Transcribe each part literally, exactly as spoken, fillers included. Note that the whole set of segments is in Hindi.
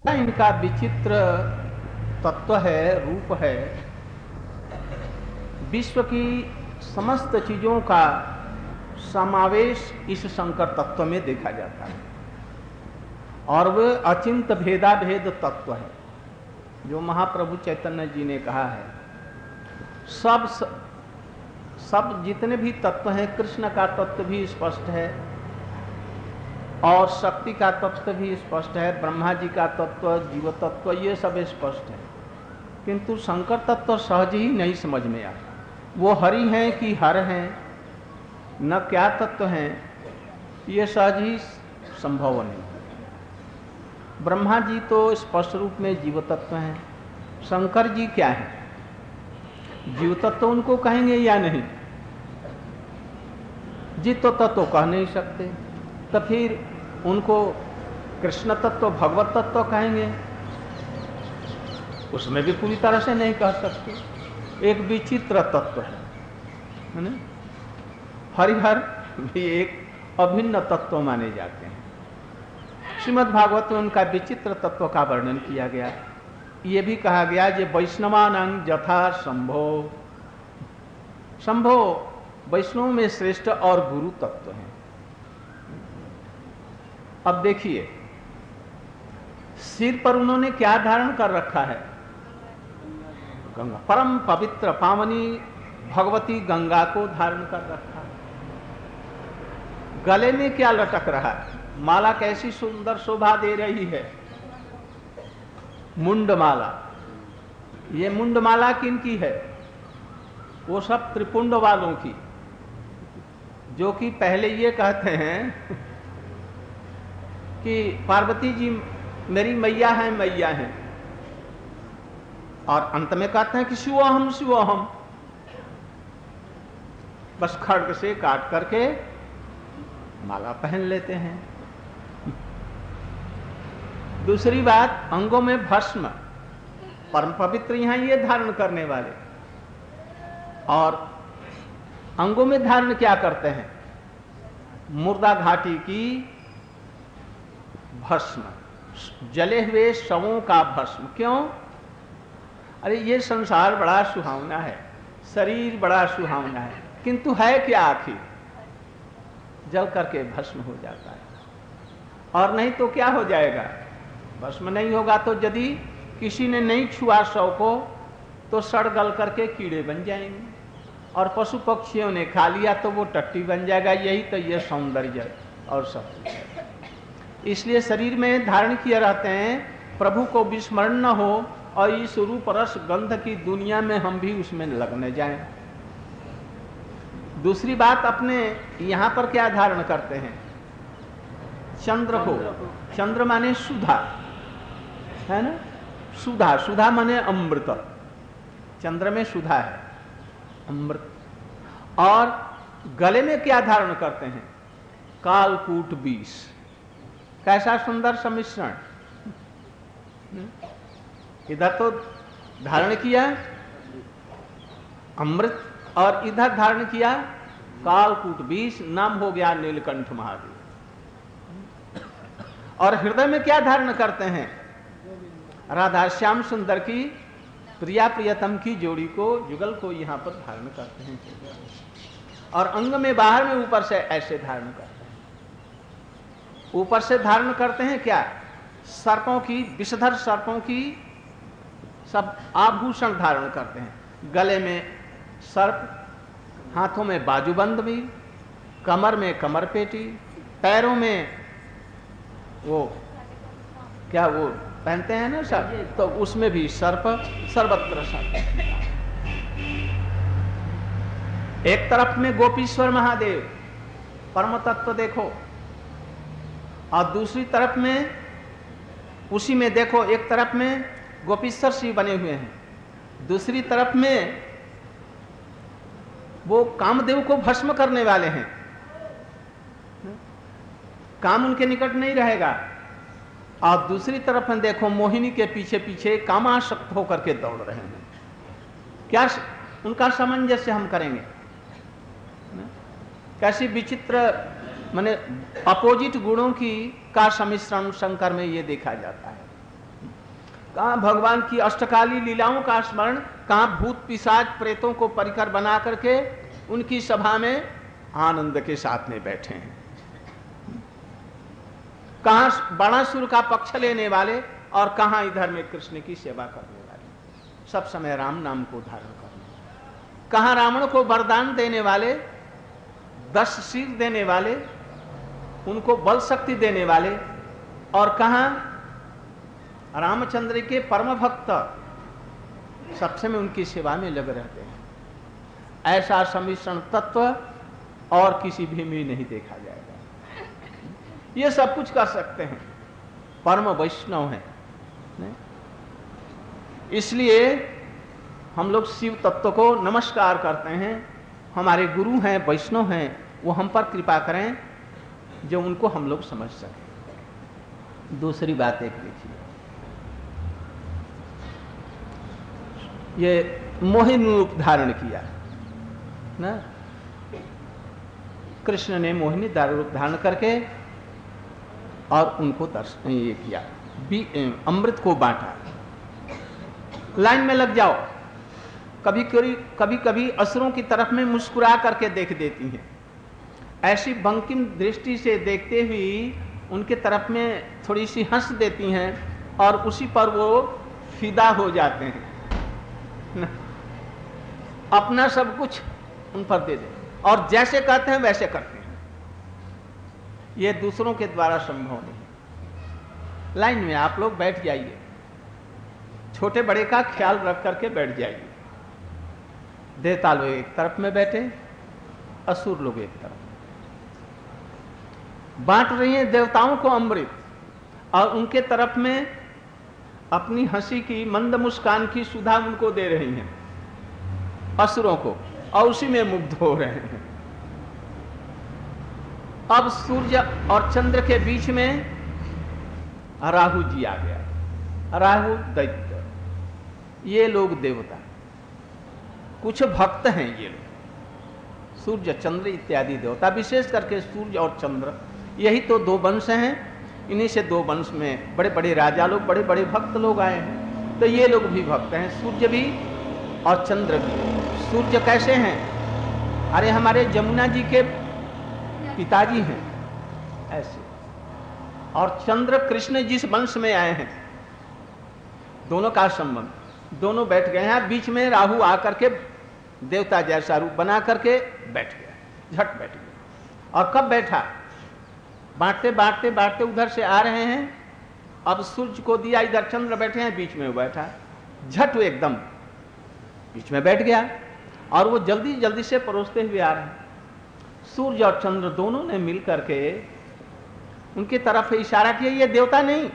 इनका विचित्र तत्व है, रूप है। विश्व की समस्त चीजों का समावेश इस शंकर तत्व में देखा जाता है और वह अचिंत भेदा भेद तत्व है जो महाप्रभु चैतन्य जी ने कहा है। सब सब जितने भी तत्व हैं, कृष्ण का तत्व भी स्पष्ट है और शक्ति का तत्व भी स्पष्ट है, ब्रह्मा जी का तत्व, जीव तत्व, ये सब स्पष्ट है, किंतु शंकर तत्व सहज ही नहीं समझ में आता। वो हरि हैं कि हर हैं, न क्या तत्व हैं, ये सहज ही संभव नहीं। ब्रह्मा जी तो स्पष्ट रूप में जीव तत्व हैं, शंकर जी क्या हैं? जीव तत्व उनको कहेंगे या नहीं? जीव तत्व कह नहीं सकते, तो फिर उनको कृष्ण तत्व, भगवत तत्व कहेंगे, उसमें भी पूरी तरह से नहीं कह सकते। एक विचित्र तत्व है, है ना? हरिहर भी एक अभिन्न तत्व माने जाते हैं। श्रीमद् भागवत में उनका विचित्र तत्व का वर्णन किया गया। ये भी कहा गया जे वैष्णवानां यथा शंभो, शंभो वैष्णव में श्रेष्ठ और गुरु तत्व हैं। अब देखिए, सिर पर उन्होंने क्या धारण कर रखा है? गंगा, परम पवित्र पावनी भगवती गंगा को धारण कर रखा है। गले में क्या लटक रहा है? माला कैसी सुंदर शोभा दे रही है, मुंडमाला। ये मुंडमाला किनकी है? वो सब त्रिपुंड वालों की, जो कि पहले ये कहते हैं कि पार्वती जी मेरी मैया है, मैया है, और अंत में कहते हैं कि शिवोहम शिवोहम। बस खड्ग से काट करके माला पहन लेते हैं। दूसरी बात, अंगों में भस्म, परम पवित्र यहां ये धारण करने वाले, और अंगों में धारण क्या करते हैं? मुर्दा घाटी की भस्म, जले हुए शवों का भस्म। क्यों? अरे ये संसार बड़ा सुहावना है, शरीर बड़ा सुहावना है, किंतु है क्या आखिर? जल करके भस्म हो जाता है, और नहीं तो क्या हो जाएगा? भस्म नहीं होगा तो यदि किसी ने नहीं छुआ शव को तो सड़ गल करके कीड़े बन जाएंगे, और पशु पक्षियों ने खा लिया तो वो टट्टी बन जाएगा। यही तो ये सौंदर्य और सब कुछ है। इसलिए शरीर में धारण किए रहते हैं, प्रभु को विस्मरण न हो और इस रूप रस गंध की दुनिया में हम भी उसमें लगने जाएं। दूसरी बात, अपने यहां पर क्या धारण करते हैं? चंद्र को। चंद्र माने सुधा, है ना? सुधा, सुधा माने अमृत। चंद्र में सुधा है, अमृत। और गले में क्या धारण करते हैं? कालकूट विष। कैसा सुंदर सम्मिश्रण! इधर तो धारण किया अमृत और इधर धारण किया कालकूट विष, नाम हो गया नीलकंठ महादेव। और हृदय में क्या धारण करते हैं? राधा श्याम सुंदर की प्रिया प्रियतम की जोड़ी को, जुगल को यहां पर धारण करते हैं, और अंग में बाहर में ऊपर से ऐसे धारण करते हैं। ऊपर से धारण करते हैं क्या? सर्पों की, विषधर सर्पों की सब आभूषण धारण करते हैं। गले में सर्प, हाथों में बाजूबंद भी, कमर में कमर पेटी, पैरों में वो क्या वो पहनते हैं ना सर्प, तो उसमें भी सर्प, सर्वत्र सर्प। एक तरफ में गोपीश्वर महादेव परम तत्व देखो, और दूसरी तरफ में उसी में देखो, एक तरफ में गोपीश्वर शिव बने हुए हैं, दूसरी तरफ में वो कामदेव को भस्म करने वाले हैं। काम उनके निकट नहीं रहेगा, और दूसरी तरफ में देखो मोहिनी के पीछे पीछे कामासक्त होकर के दौड़ रहे हैं। क्या उनका सामंजस्य हम करेंगे? कैसी विचित्र, माने अपोजिट गुणों की का सम्मिश्रण शंकर में ये देखा जाता है। कहाँ भगवान की अष्टकाली लीलाओं का स्मरण, कहाँ भूत पिशाच प्रेतों को परिकर बना करके उनकी सभा में आनंद के साथ में बैठे हैं। कहाँ बाणासुर का पक्ष लेने वाले और कहाँ इधर में कृष्ण की सेवा करने वाले, सब समय राम नाम को धारण करने। कहाँ रावण को वरदान देने वाले, दस सिर देने वाले, उनको बल शक्ति देने वाले, और कहाँ रामचंद्र के परम भक्त सब समय उनकी सेवा में लगे रहते हैं। ऐसा सम्मिश्रण तत्व और किसी भी में नहीं देखा जाएगा। ये सब कुछ कर सकते हैं, परम वैष्णव हैं। इसलिए हम लोग शिव तत्व को नमस्कार करते हैं। हमारे गुरु हैं, वैष्णव हैं, वो हम पर कृपा करें जो उनको हम लोग समझ सकें। दूसरी बात एक देखिए, ये मोहिनी रूप धारण किया ना, कृष्ण ने मोहिनी रूप धारण करके और उनको दर्शन ये किया, अमृत को बांटा। लाइन में लग जाओ। कभी कभी कभी कभी असुरों की तरफ में मुस्कुरा करके देख देती हैं, ऐसी बंकिम दृष्टि से देखते हुए उनके तरफ में थोड़ी सी हंस देती हैं और उसी पर वो फिदा हो जाते हैं, अपना सब कुछ उन पर दे दे और जैसे कहते हैं वैसे करते हैं। ये दूसरों के द्वारा संभव नहीं। लाइन में आप लोग बैठ जाइए, छोटे बड़े का ख्याल रख करके बैठ जाइए। देवता लोग एक तरफ में बैठे, असुर लोग एक तरफ। बांट रही हैं देवताओं को अमृत और उनके तरफ में अपनी हंसी की मंद मुस्कान की सुधा उनको दे रही हैं, असुरों को, और उसी में मुग्ध हो रहे हैं। अब सूर्य और चंद्र के बीच में राहु जी आ गया। राहु दैत्य, ये लोग देवता, कुछ भक्त हैं ये लोग। सूर्य चंद्र इत्यादि देवता, विशेष करके सूर्य और चंद्र, यही तो दो वंश हैं। इन्हीं से दो वंश में बड़े बड़े राजा लोग, बड़े बड़े भक्त लोग आए हैं। तो ये लोग भी भक्त हैं, सूर्य भी और चंद्र भी। सूर्य कैसे हैं? अरे हमारे जमुना जी के पिताजी हैं ऐसे। और चंद्र कृष्ण जिस वंश में आए हैं, दोनों का संबंध, दोनों बैठ गए हैं। बीच में राहु आकर के देवता जैसा रूप बना करके बैठ गया, झट बैठ गया। और कब बैठा? बांटते बांटते बांटते उधर से आ रहे हैं, अब सूर्य को दिया, इधर चंद्र बैठे हैं, बीच में वो बैठा, झट एकदम बीच में बैठ गया। और वो जल्दी जल्दी से परोसते हुए आ रहे हैं। सूर्य और चंद्र दोनों ने मिल करके उनकी तरफ इशारा किया, ये देवता नहीं,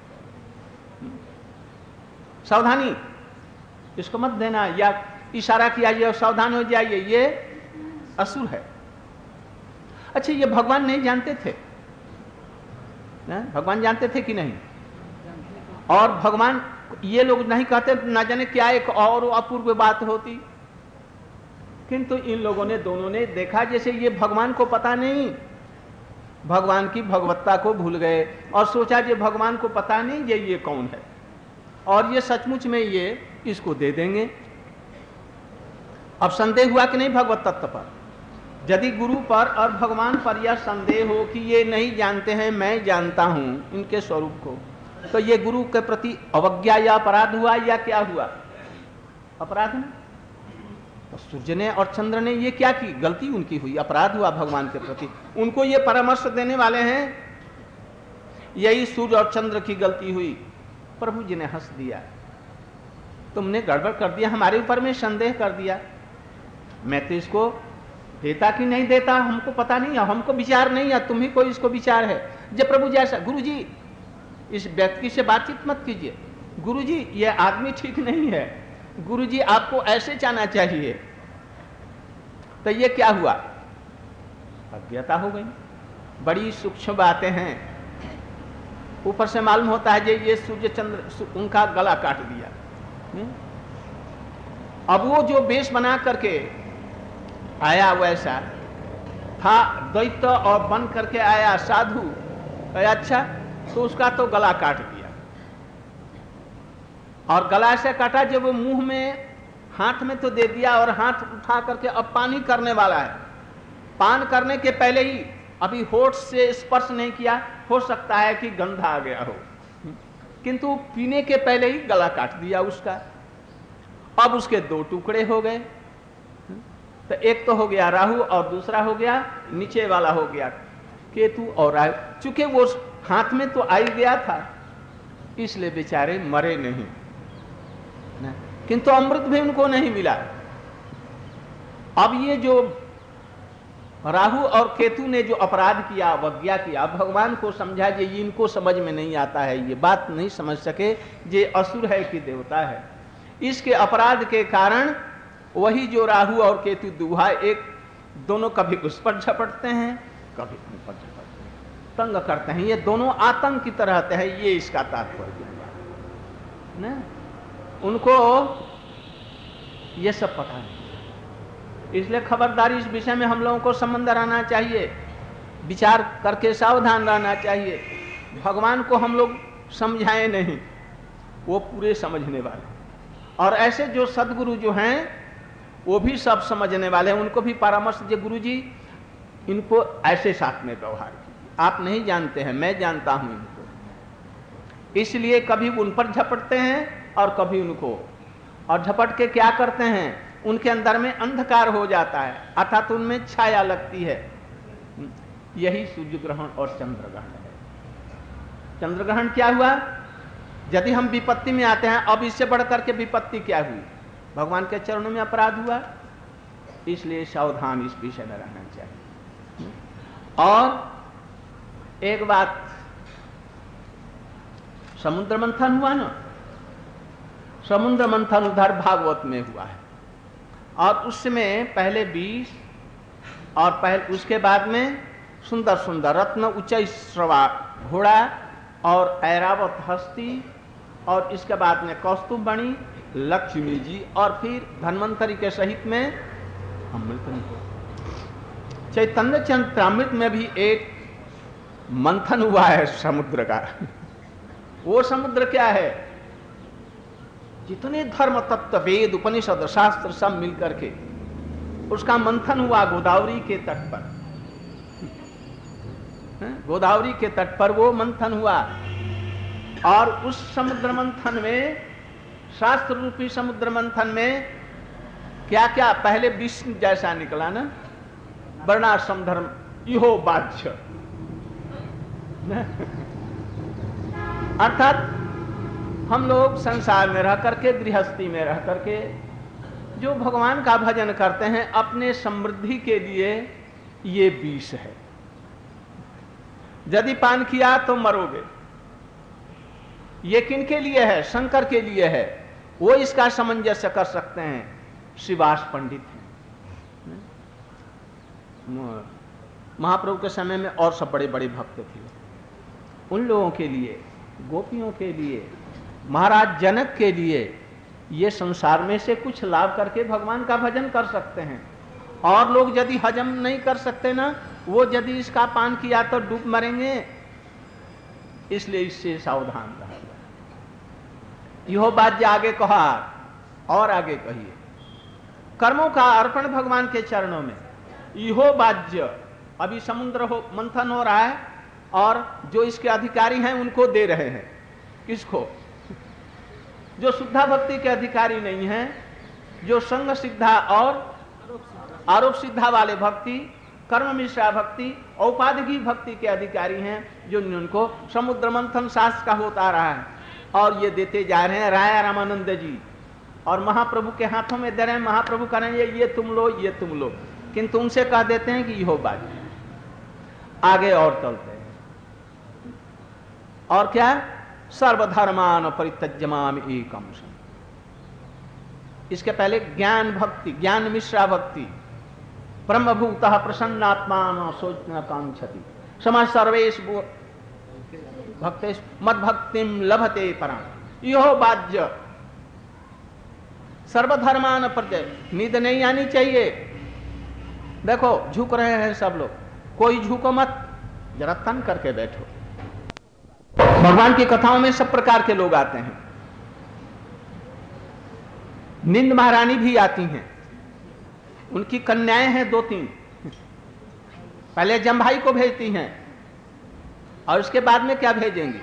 सावधानी, इसको मत देना, या इशारा किया ये सावधान हो जाइए, ये असुर है। अच्छा, ये भगवान नहीं जानते थे ना? भगवान जानते थे कि नहीं? और भगवान, ये लोग नहीं कहते ना जाने क्या एक और अपूर्व बात होती, किंतु इन लोगों ने, दोनों ने देखा जैसे ये भगवान को पता नहीं, भगवान की भगवत्ता को भूल गए और सोचा ये भगवान को पता नहीं ये ये कौन है, और ये सचमुच में ये इसको दे देंगे। अब संदेह हुआ कि नहीं भगवत तत्व पर? यदि गुरु पर और भगवान पर यह संदेह हो कि ये नहीं जानते हैं, मैं जानता हूं इनके स्वरूप को, तो ये गुरु के प्रति अवज्ञा या अपराध हुआ या क्या हुआ? अपराध नहीं। तो सूर्य ने और चंद्र ने ये क्या की? गलती उनकी हुई, अपराध हुआ भगवान के प्रति। उनको ये परामर्श देने वाले हैं, यही सूर्य और चंद्र की गलती हुई। प्रभु जी ने हंस दिया, तुमने गड़बड़ कर दिया, हमारे ऊपर में संदेह कर दिया। मैं तो इसको देता कि नहीं देता हमको पता नहीं है, हमको विचार नहीं है, तुम्ही को इसको विचार है। जब प्रभु जी ऐसा, गुरु जी इस व्यक्ति से बातचीत मत कीजिए, गुरु जी ये आदमी ठीक नहीं है, गुरु जी आपको ऐसे जाना चाहिए। तो ये क्या हुआ? अज्ञता हो गई। बड़ी सूक्ष्म बातें हैं। ऊपर से मालूम होता है जे ये सूर्य चंद्र उनका गला काट दिया। हुँ? अब वो जो वेश बना करके आया वैसा था, दैत्य और बन करके आया साधु, अच्छा तो उसका तो गला काट दिया। और गला से काटा, जब वो मुंह में हाथ में तो दे दिया और हाथ उठा करके अब पानी करने वाला है। पान करने के पहले ही अभी होठ से स्पर्श नहीं किया, हो सकता है कि गंध आ गया हो, किंतु पीने के पहले ही गला काट दिया उसका। अब उसके दो टुकड़े हो गए, तो एक तो हो गया राहु और दूसरा हो गया नीचे वाला हो गया केतु और राहु। चूंकि वो हाथ में तो आ ही गया था, इसलिए बेचारे मरे नहीं, किंतु अमृत भी उनको नहीं मिला। अब ये जो राहु और केतु ने जो अपराध किया, अवज्ञा किया, भगवान को समझा जे इनको समझ में नहीं आता है, ये बात नहीं समझ सके जे असुर है कि देवता है। इसके अपराध के कारण वही जो राहु और केतु दुहा एक दोनों कभी उस पर झपटते हैं, कभी उन पर झपटते हैं, तंग करते हैं। ये दोनों आतंक की तरह रहते हैं, ये इसका तात्पर्य ना। उनको ये सब पता नहीं, इसलिए खबरदारी इस विषय में हम लोगों को संबंध रहना चाहिए, विचार करके सावधान रहना चाहिए। भगवान को हम लोग समझाएं नहीं, वो पूरे समझने वाले, और ऐसे जो सदगुरु जो हैं वो भी सब समझने वाले हैं। उनको भी परामर्श दे, गुरु जी इनको ऐसे साथ में व्यवहार कीजिए, आप नहीं जानते हैं, मैं जानता हूं इनको। इसलिए कभी उन पर झपटते हैं और कभी उनको, और झपट के क्या करते हैं, उनके अंदर में अंधकार हो जाता है, अर्थात उनमें छाया लगती है। यही सूर्य ग्रहण और चंद्र ग्रहण है। चंद्र ग्रहण क्या हुआ, यदि हम विपत्ति में आते हैं, अब इससे बढ़कर के विपत्ति क्या हुई, भगवान के चरणों में अपराध हुआ। इसलिए सावधान इस विषय में रहना चाहिए। और एक बात, समुद्र मंथन हुआ ना, समुद्र मंथन उधर भागवत में हुआ है, और उसमें पहले बीस और पहले उसके बाद में सुंदर सुंदर रत्न उच्च श्रवा घोड़ा और ऐरावत हस्ती, और इसके बाद में कौस्तुभमणि लक्ष्मी जी, और फिर धन्वंतरी के सहित में अमृत। चैतन्य चरितामृत में भी एक मंथन हुआ है समुद्र का। वो समुद्र क्या है, जितने धर्म तत्व वेद उपनिषद शास्त्र सब मिलकर के उसका मंथन हुआ गोदावरी के तट पर। गोदावरी के तट पर वो मंथन हुआ, और उस समुद्र मंथन में, शास्त्र रूपी समुद्र मंथन में क्या क्या, पहले विष्णु जैसा निकला ना, वर्णाश्रम धर्म इहो बाध्य, अर्थात हम लोग संसार में रह करके, गृहस्थी में रह करके जो भगवान का भजन करते हैं, अपने समृद्धि के लिए ये विष है। यदि पान किया तो मरोगे, ये किनके लिए है, शंकर के लिए है। वो इसका सामंजस्य कर सकते हैं, शिवास पंडित हैं। महाप्रभु के समय में और सब बड़े बड़े भक्त थे, उन लोगों के लिए, गोपियों के लिए, महाराज जनक के लिए ये संसार में से कुछ लाभ करके भगवान का भजन कर सकते हैं। और लोग यदि हजम नहीं कर सकते ना, वो यदि इसका पान किया तो डूब मरेंगे, इसलिए इससे सावधान रहा। यह बात जो आगे कहा, और आगे कहिए, कर्मों का अर्पण भगवान के चरणों में, इहो बाज्य। अभी समुद्र हो मंथन हो रहा है, और जो इसके अधिकारी हैं उनको दे रहे हैं। किसको, जो शुद्धा भक्ति के अधिकारी नहीं हैं, जो संग सिद्धा और आरोप सिद्धा वाले भक्ति, कर्म मिश्रा भक्ति, औपाधिकी भक्ति के अधिकारी हैं, जो उनको समुद्र मंथन शास्त्र का होता रहा है, और ये देते जा रहे हैं। राया रामानंद जी और महाप्रभु के हाथों में दे रहे हैं, महाप्रभु करेंगे ये तुम लो, ये तुम लो, किंतु उनसे कह देते हैं कि यो बात। आगे और चलते हैं, और क्या, सर्वधर्मान परित्यज्यमाम एकम। इसके पहले ज्ञान भक्ति, ज्ञान मिश्रा भक्ति, ब्रह्मभूतः प्रसन्नात्मा सोचना कांक्षति समाज सर्वेश भक्तेश मद भक्तिम लभते परम। यो बाज्य सर्वधर्मान पर नींद नहीं आनी चाहिए। देखो झुक रहे हैं सब लोग, कोई झुको मत, जरा तन करके बैठो। भगवान की कथाओं में सब प्रकार के लोग आते हैं, निंद महारानी भी आती हैं, उनकी कन्याएं हैं दो तीन, पहले जमभाई को भेजती हैं और उसके बाद में क्या भेजेंगी,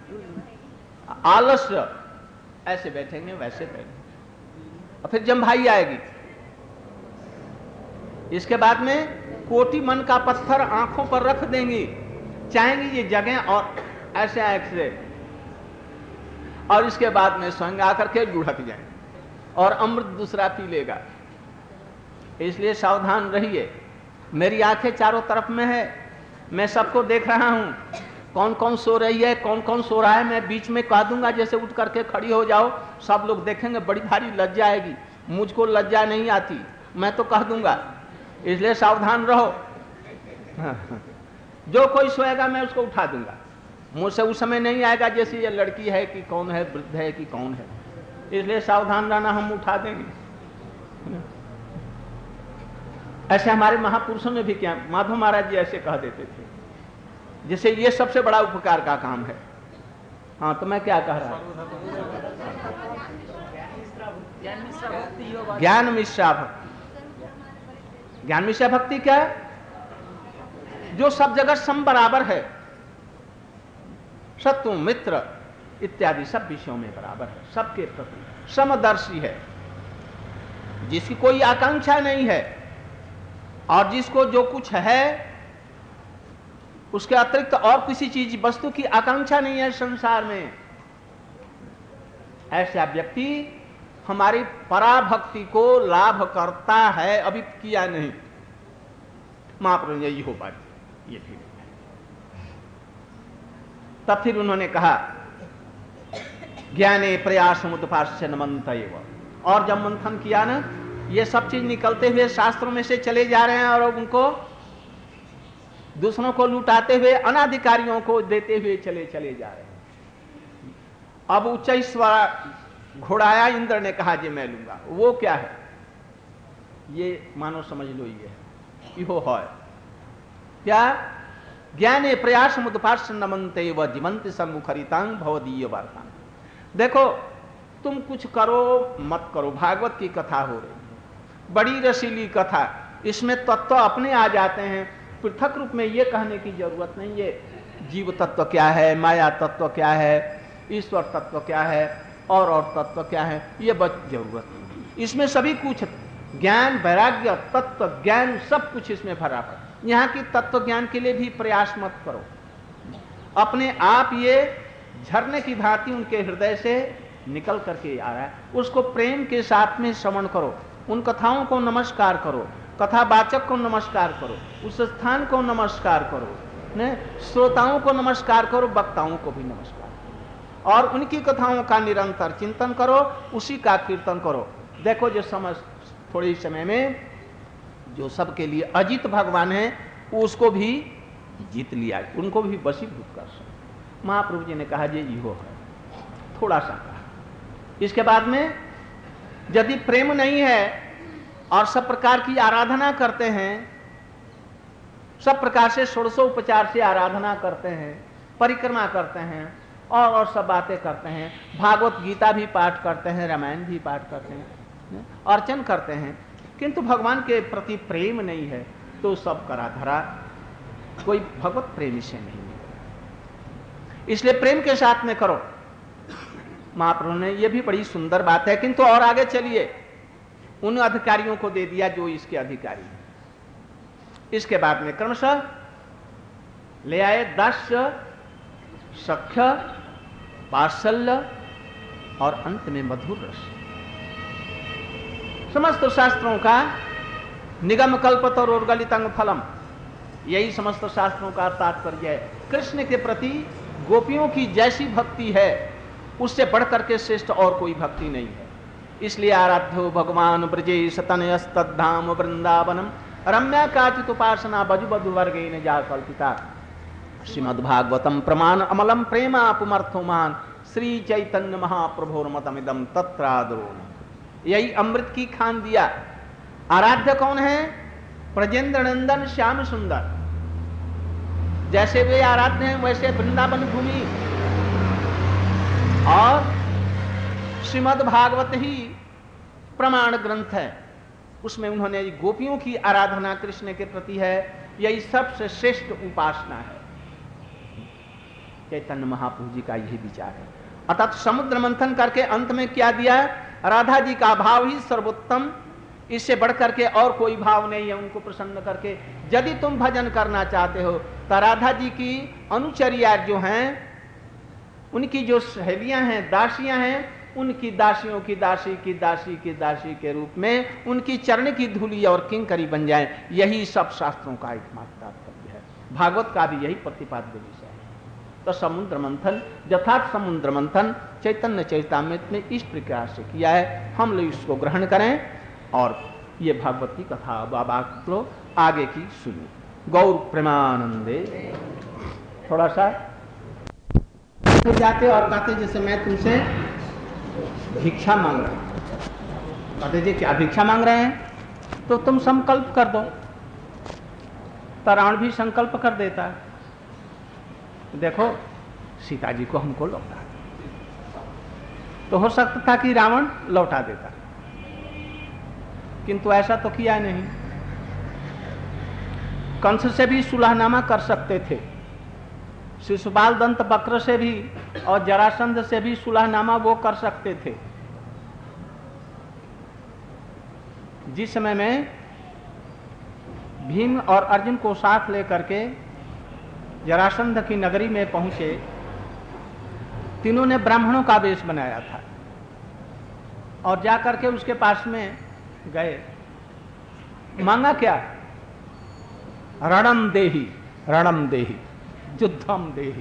आलस्य, ऐसे बैठेंगे वैसे बैठेंगे, और फिर जमभाई आएगी। इसके बाद में कोटि मन का पत्थर आंखों पर रख देंगी, चाहेंगी ये जगह और ऐसे ऐसे, और इसके बाद में स्वयं आकर के लुढ़क जाए और अमृत दूसरा पी लेगा। इसलिए सावधान रहिए। मेरी आंखें चारों तरफ में है, मैं सबको देख रहा हूं, कौन कौन सो रही है, कौन कौन सो रहा है। मैं बीच में कह दूंगा जैसे उठ करके खड़ी हो जाओ, सब लोग देखेंगे, बड़ी भारी लज्जा आएगी। मुझको लज्जा नहीं आती, मैं तो कह दूंगा, इसलिए सावधान रहो। जो कोई सोएगा मैं उसको उठा दूंगा, मुझसे उस समय नहीं आएगा जैसे ये लड़की है कि कौन है, वृद्ध है कि कौन है, इसलिए सावधान रहना, हम उठा देंगे। ऐसे हमारे महापुरुषों ने भी किया, माधव महाराज जी ऐसे कह देते थे, जैसे ये सबसे बड़ा उपकार का काम है। हाँ, तो मैं क्या कह रहा हूं, ज्ञान मिश्रा भक्ति। ज्ञान मिश्रा भक्ति क्या है, जो सब जगह सम बराबर है, शत्रु मित्र इत्यादि सब विषयों में बराबर है, सबके प्रति समदर्शी है, जिसकी कोई आकांक्षा नहीं है और जिसको जो कुछ है उसके अतिरिक्त और किसी चीज वस्तु की आकांक्षा नहीं है संसार में। ऐसा व्यक्ति हमारी पराभक्ति को लाभ करता है, अभी किया नहीं। महाप्रभु यही हो बात, ये भी। तब फिर उन्होंने कहा ज्ञाने प्रयास मुदपास्य नमंत एव, और जब मंथन किया ना, ये सब चीज निकलते हुए शास्त्रों में से चले जा रहे हैं और उनको दूसरों को लुटाते हुए अनाधिकारियों को देते हुए चले चले जा रहे हैं। अब उच्च स्वर घोड़ाया इंद्र ने कहा जी मैं लूंगा। वो क्या है, ये मानो समझ लो, ये है इहो है क्या, ज्ञाने प्रयास मुदपास्य नमन्ते व जीवंत सम्मुखरितांग भवदीय वार्ता। देखो तुम कुछ करो मत करो, भागवत की कथा हो रही है, बड़ी रसीली कथा, इसमें तत्व अपने आ जाते हैं, पृथक रूप में ये कहने की जरूरत नहीं है जीव तत्व क्या है, माया तत्व क्या है, ईश्वर तत्व क्या है, और और तत्व क्या है, ये बस जरूरत नहीं। इसमें सभी कुछ ज्ञान वैराग्य तत्व ज्ञान सब कुछ इसमें भरा पड़ा। यहाँ की तत्व ज्ञान के लिए भी प्रयास मत करो, अपने आप ये झरने की भांति उनके हृदय से निकल करके आ रहा है, उसको प्रेम के साथ में श्रवण करो, उन कथाओं को नमस्कार करो, कथावाचक को नमस्कार करो, उस स्थान को नमस्कार करो, ने श्रोताओं को नमस्कार करो, वक्ताओं को भी नमस्कार करो, और उनकी कथाओं का निरंतर चिंतन करो, उसी का कीर्तन करो। देखो जो समझ थोड़े समय में जो सबके लिए अजित भगवान है उसको भी जीत लिया, उनको भी वशीभूत कर सको। महाप्रभु जी ने कहा जी यो है, थोड़ा सा कहा। इसके बाद में यदि प्रेम नहीं है और सब प्रकार की आराधना करते हैं, सब प्रकार से षोडशोपचार से आराधना करते हैं, परिक्रमा करते हैं और और सब बातें करते हैं, भागवत गीता भी पाठ करते हैं, रामायण भी पाठ करते हैं, अर्चन करते हैं, किंतु भगवान के प्रति प्रेम नहीं है, तो सब करा धरा, कोई भगवत प्रेमी से नहीं है। इसलिए प्रेम के साथ में करो। महाप्रभु ने यह भी बड़ी सुंदर बात है, किंतु और आगे चलिए, उन अधिकारियों को दे दिया जो इसके अधिकारी हैं। इसके बाद में क्रमशः ले आए दास्य, सख्य, वात्सल्य और अंत में मधुर रस। समस्त शास्त्रों का निगम कल्पतरो और गलितंग फलम, यही समस्त शास्त्रों का तात्पर्य है। कृष्ण के प्रति गोपियों की जैसी भक्ति है उससे बढ़कर के श्रेष्ठ और कोई भक्ति नहीं है। इसलिए आराध्यो भगवान ब्रजेश तनयस्तद्धाम वृंदावनम रम्या काचित उपासना बजु बधु वर्गेन जा कल्पिता। श्रीमद्भागवतम प्रमाण अमलम प्रेमा पुमर्थोमान श्री चैतन्य महाप्रभोर्मतमिदम तत्रादरो। यही अमृत की खान दिया। आराध्य कौन है? ब्रजेंद्र नंदन श्याम सुंदर। जैसे वे आराध्य हैं वैसे वृंदावन भूमि और श्रीमद् भागवत ही प्रमाण ग्रंथ है, उसमें उन्होंने गोपियों की आराधना कृष्ण के प्रति है, यही सबसे श्रेष्ठ उपासना है। चैतन्य महाप्रभु जी का यही विचार है। अर्थात समुद्र मंथन करके अंत में क्या दिया? राधा जी का भाव ही सर्वोत्तम, इससे बढ़कर के और कोई भाव नहीं है। उनको प्रसन्न करके यदि तुम भजन करना चाहते हो तो राधा जी की अनुचरिया जो हैं, उनकी जो सहेलियां हैं, दासियां हैं, उनकी दासियों की दासी की दासी की दासी के रूप में उनकी चरण की धूली और किंकरी बन जाए, यही सब शास्त्रों का एकमात्र तात्पर्य है। भागवत का भी यही प्रतिपाद्य विषय है। तो समुद्र मंथन, यथार्थ समुद्र मंथन चैतन्य चैतामृत में इस प्रकार से किया है। हम लोग इसको ग्रहण करें और ये भागवत की कथा अब आप लोग आगे की सुनिए। गौर प्रेमानंदे। थोड़ा सा जाते और कहते जैसे मैं तुमसे भिक्षा मांग रहा हूं। कहते जी क्या भिक्षा मांग रहे हैं? तो तुम संकल्प कर दो। तो रावण भी संकल्प कर देता है, देखो सीता जी को हमको लौटा दो। तो हो सकता था कि रावण लौटा देता, किंतु ऐसा तो किया नहीं। कंस से भी सुलहनामा कर सकते थे, शिशुपाल दंत वक्र से भी और जरासंध से भी सुलहनामा वो कर सकते थे। जिस समय में भीम और अर्जुन को साथ लेकर के जरासंध की नगरी में पहुंचे, तीनों ने ब्राह्मणों का वेश बनाया था और जाकर के उसके पास में गए। मांगा क्या? रणम देहि, रणम देहि, युद्धम देहि।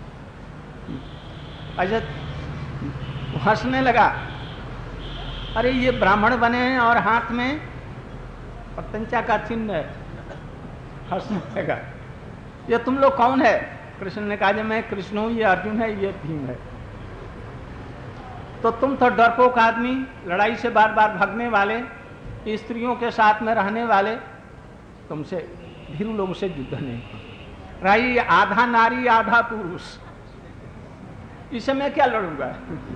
अच्छा, हंसने लगा, अरे ये ब्राह्मण बने हैं और हाथ में पतंचा का चिन्ह है। हंसने लगा, ये तुम लोग कौन है? कृष्ण ने कहा, मैं कृष्ण हूं, ये अर्जुन है, ये भीम है। तो तुम तो डरपोक आदमी, लड़ाई से बार बार भागने वाले, स्त्रियों के साथ में रहने वाले, तुमसे भीरू लोगों से युद्ध नहीं रही। आधा नारी आधा पुरुष, इससे मैं क्या लड़ूंगा?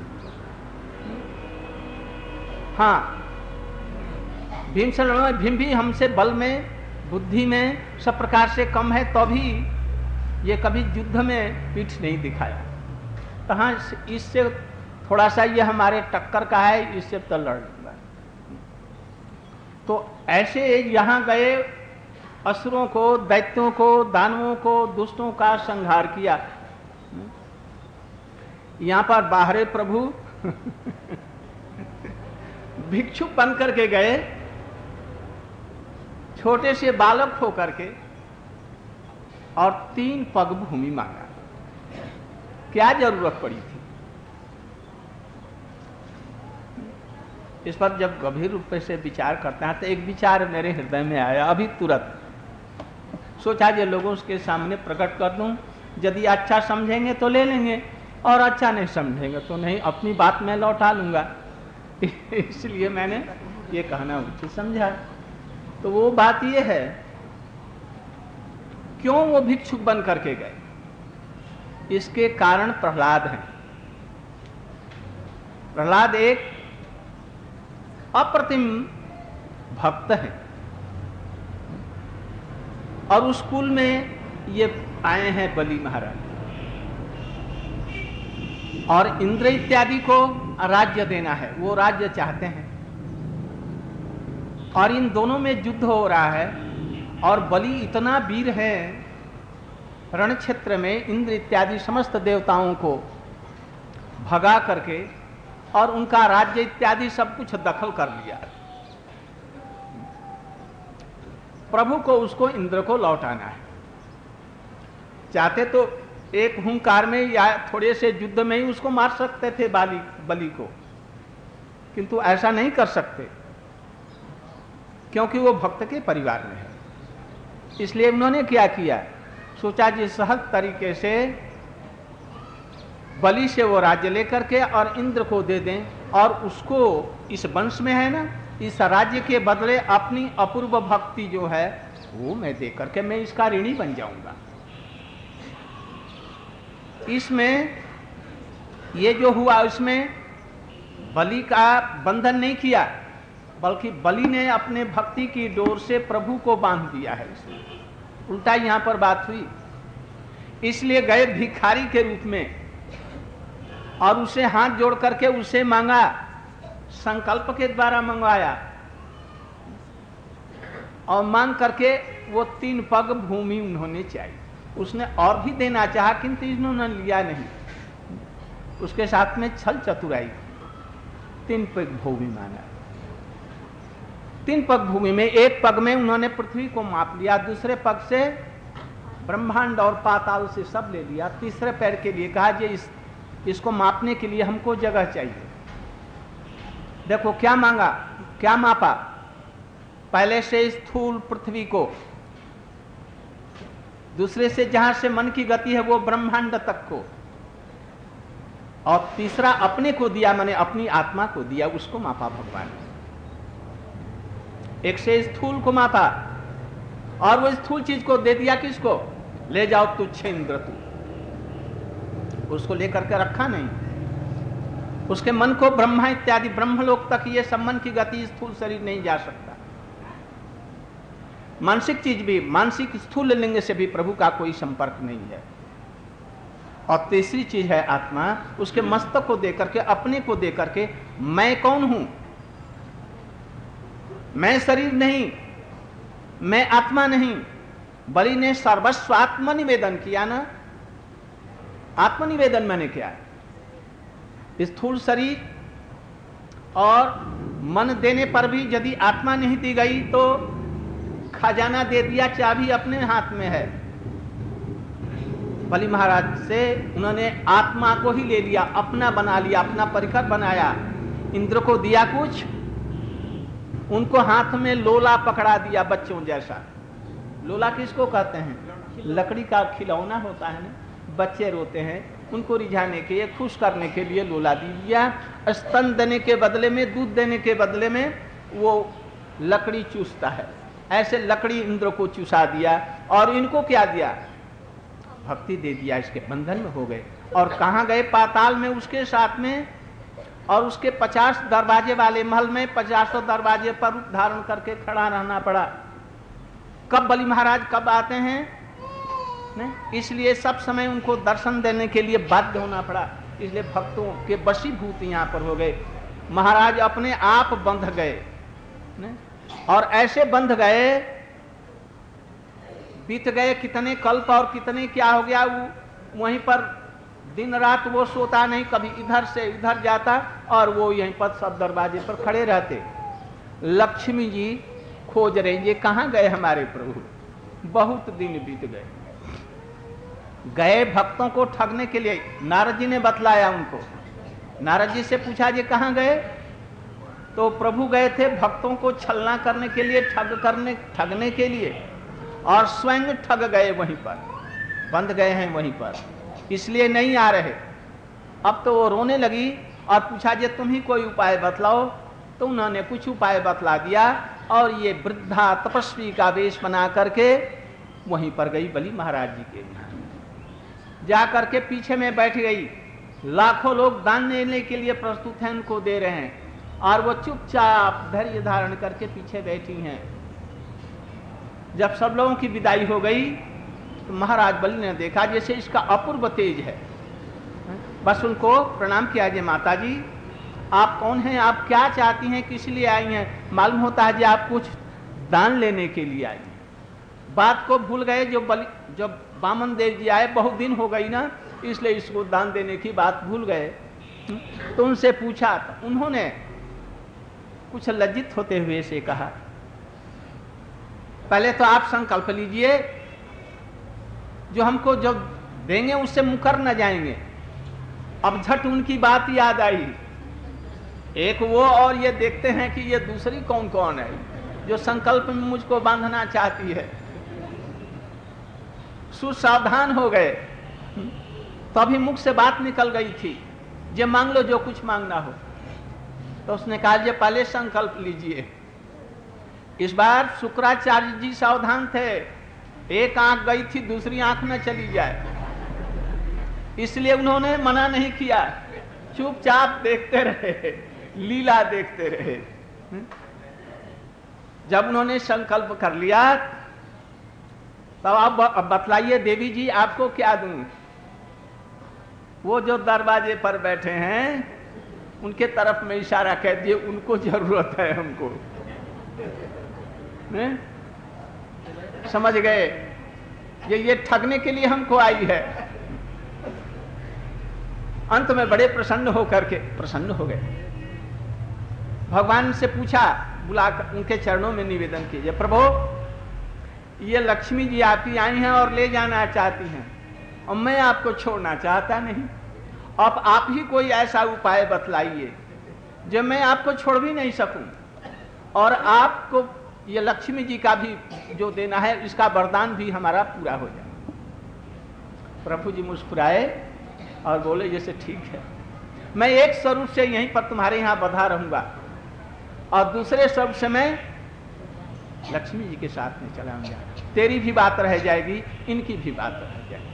हाँ, भीम से लड़ूंगा। भीम भी हमसे बल में, बुद्धि में सब प्रकार से कम है, तो भी ये कभी युद्ध में पीठ नहीं दिखाया। तो हाँ, इससे थोड़ा सा ये हमारे टक्कर का है, इससे तो लड़ लूंगा। तो ऐसे यहाँ गए, असुरों को, दैत्यों को, दानवों को, दुष्टों का संहार किया। यहाँ पर बाहरे प्रभु भिक्षुक बन करके गए, छोटे से बालक होकर के, और तीन पग भूमि मांगा। क्या जरूरत पड़ी थी? इस पर जब गंभीर रूप से विचार करते हैं तो एक विचार मेरे हृदय में आया अभी तुरंत। सोचा ये लोगों के सामने प्रकट कर दूं, यदि अच्छा समझेंगे तो ले लेंगे और अच्छा नहीं समझेंगे तो नहीं, अपनी बात मैं लौटा लूंगा। इसलिए मैंने ये कहना उचित समझा। तो वो बात ये है, क्यों वो भिक्षुक बन करके गए? इसके कारण प्रहलाद हैं। प्रहलाद एक अप्रतिम भक्त है और उस कुल में ये आए हैं बलि महाराज, और इंद्र इत्यादि को राज्य देना है, वो राज्य चाहते हैं। और इन दोनों में युद्ध हो रहा है और बलि इतना वीर है, रण क्षेत्र में इंद्र इत्यादि समस्त देवताओं को भगा करके और उनका राज्य इत्यादि सब कुछ दखल कर लिया। प्रभु को, उसको, इंद्र को लौटाना है। चाहते तो एक हुंकार में या थोड़े से युद्ध में ही उसको मार सकते थे बाली बलि को, किंतु ऐसा नहीं कर सकते क्योंकि वो भक्त के परिवार में है। इसलिए उन्होंने क्या किया, सोचा जी सहज तरीके से बलि से वो राज्य लेकर के और इंद्र को दे दें, और उसको इस वंश में है ना, इस राज्य के बदले अपनी अपूर्व भक्ति जो है वो मैं दे करके मैं इसका ऋणी बन जाऊंगा। इसमें ये जो हुआ, इसमें बलि का बंधन नहीं किया, बल्कि बलि ने अपने भक्ति की डोर से प्रभु को बांध दिया है। इसमें उल्टा यहां पर बात हुई। इसलिए गए भिखारी के रूप में और उसे हाथ जोड़ करके उसे मांगा, संकल्प के द्वारा मंगवाया और मांग करके वो तीन पग भूमि उन्होंने चाहिए। उसने और भी देना चाहा किंतु इन्होंने लिया नहीं। उसके साथ में छल चतुराई, तीन पग भूमि मांगा। तीन पग भूमि में एक पग में उन्होंने पृथ्वी को माप लिया, दूसरे पग से ब्रह्मांड और पाताल से सब ले लिया, तीसरे पैर के लिए कहा जी इस, इसको मापने के लिए हमको जगह चाहिए। देखो क्या मांगा, क्या मापा, पहले से स्थूल पृथ्वी को, दूसरे से जहां से मन की गति है वो ब्रह्मांड तक को, और तीसरा अपने को दिया, माने अपनी आत्मा को दिया, उसको मापा भगवान ने। एक से स्थूल को मापा और वो स्थूल चीज को दे दिया किसको, ले जाओ तुच्छ इंद्र तू, उसको लेकर के रखा नहीं। उसके मन को ब्रह्मा इत्यादि ब्रह्मलोक तक ये सब मन की गति स्थूल शरीर नहीं जा सकता। मानसिक चीज भी, मानसिक स्थूल लिंग से भी प्रभु का कोई संपर्क नहीं है। और तीसरी चीज है आत्मा, उसके मस्तक को देकर के, अपने को देकर के, मैं कौन हूं, मैं शरीर नहीं, मैं आत्मा नहीं। बलि ने सर्वस्व आत्मनिवेदन किया ना। आत्मनिवेदन मैंने क्या है, स्थूल शरीर और मन देने पर भी यदि आत्मा नहीं दी गई तो खजाना दे दिया, चाबी अपने हाथ में है। बलि महाराज से उन्होंने आत्मा को ही ले लिया, अपना बना लिया, अपना परिकर बनाया। इंद्र को दिया कुछ, उनको हाथ में लोला पकड़ा दिया बच्चों जैसा। लोला किसको कहते हैं, लकड़ी का खिलौना होता है ना, बच्चे रोते हैं उनको रिझाने के लिए, खुश करने के लिए लोला दी दिया। स्तन देने के बदले में, दूध देने के बदले में वो लकड़ी चूसता है, ऐसे लकड़ी इंद्र को चूसा दिया। और इनको क्या दिया, भक्ति दे दिया, इसके बंधन में हो गए। और कहां गए, पाताल में उसके साथ में। और उसके पचास दरवाजे वाले महल में पचासों दरवाजे पर रूप धारण करके खड़ा रहना पड़ा। कब बलि महाराज कब आते हैं ने? इसलिए सब समय उनको दर्शन देने के लिए बाध्य होना पड़ा। इसलिए भक्तों के वशीभूत यहाँ पर हो गए। महाराज अपने आप बंध गए ने? और ऐसे बंध गए, बीत गए कितने कल्प और कितने क्या हो गया। वो वहीं पर दिन रात वो सोता नहीं, कभी इधर से इधर जाता और वो यहीं पर सब दरवाजे पर खड़े रहते। लक्ष्मी जी खोज रहे, ये कहां गए हमारे प्रभु। बहुत दिन बीत गए, गए भक्तों को ठगने के लिए। नारद जी ने बतलाया उनको, नारद जी से पूछा ये कहां गए, तो प्रभु गए थे भक्तों को छलना करने के लिए, ठग करने ठगने के लिए, और स्वयं ठग गए, वहीं पर बंद गए हैं वहीं पर, इसलिए नहीं आ रहे। अब तो वो रोने लगी और पूछा जे तुम ही कोई उपाय बतलाओ। तो उन्होंने कुछ उपाय बतला दिया और ये वृद्धा तपस्वी का वेश बना करके वहीं पर गई बलि महाराज जी के यहाँ, जा करके पीछे में बैठ गई। लाखों लोग दान देने के लिए प्रस्तुत हैं, उनको दे रहे हैं और वो चुपचाप धैर्य धारण करके पीछे बैठी हैं। जब सब लोगों की विदाई हो गई तो महाराज बलि ने देखा जैसे इसका अपूर्व तेज है। बस उनको प्रणाम किया, जे माता जी आप कौन हैं, आप क्या चाहती हैं, किस लिए आई हैं। मालूम होता है जी आप कुछ दान लेने के लिए आई हैं। बात को भूल गए, जो बलि जब वामन देव जी आए, बहुत दिन हो गई ना, इसलिए इसको दान देने की बात भूल गए। तो उनसे पूछा तो उन्होंने कुछ लज्जित होते हुए से कहा, पहले तो आप संकल्प लीजिए, जो हमको जब देंगे उससे मुकर न जाएंगे। अब झट उनकी बात याद आई, एक वो और ये देखते हैं कि ये दूसरी कौन कौन है जो संकल्प में मुझको बांधना चाहती है। सुसावधान हो गए, तभी मुख से बात निकल गई थी, जे मांग लो जो कुछ मांगना हो। तो उसने कहा जे पहले संकल्प लीजिए। इस बार शुक्राचार्य जी सावधान थे, एक आंख गई थी दूसरी आंख न चली जाए, इसलिए उन्होंने मना नहीं किया, चुपचाप देखते रहे, लीला देखते रहे। जब उन्होंने संकल्प कर लिया, तब आप अब बतलाइए देवी जी आपको क्या दूं? वो जो दरवाजे पर बैठे हैं उनके तरफ में इशारा कह दिए, उनको जरूरत है हमको। ने? समझ गए? ये ये ठगने के लिए हमको आई है। अंत में बड़े प्रसन्न होकर के प्रसन्न हो गए, भगवान से पूछा, बुलाकर उनके चरणों में निवेदन कीजिए, प्रभु ये लक्ष्मी जी आपकी आई हैं और ले जाना चाहती हैं, और मैं आपको छोड़ना चाहता नहीं। अब आप ही कोई ऐसा उपाय बतलाइए जो मैं आपको छोड़ भी नहीं सकूं, और आपको ये लक्ष्मी जी का भी जो देना है इसका वरदान भी हमारा पूरा हो जाए। प्रभु जी मुस्कुराए और बोले, जैसे ठीक है, मैं एक स्वरूप से यहीं पर तुम्हारे यहाँ बधा रहूंगा और दूसरे स्वरूप से मैं लक्ष्मी जी के साथ में चला जाऊंगा। तेरी भी बात रह जाएगी, इनकी भी बात रह जाएगी।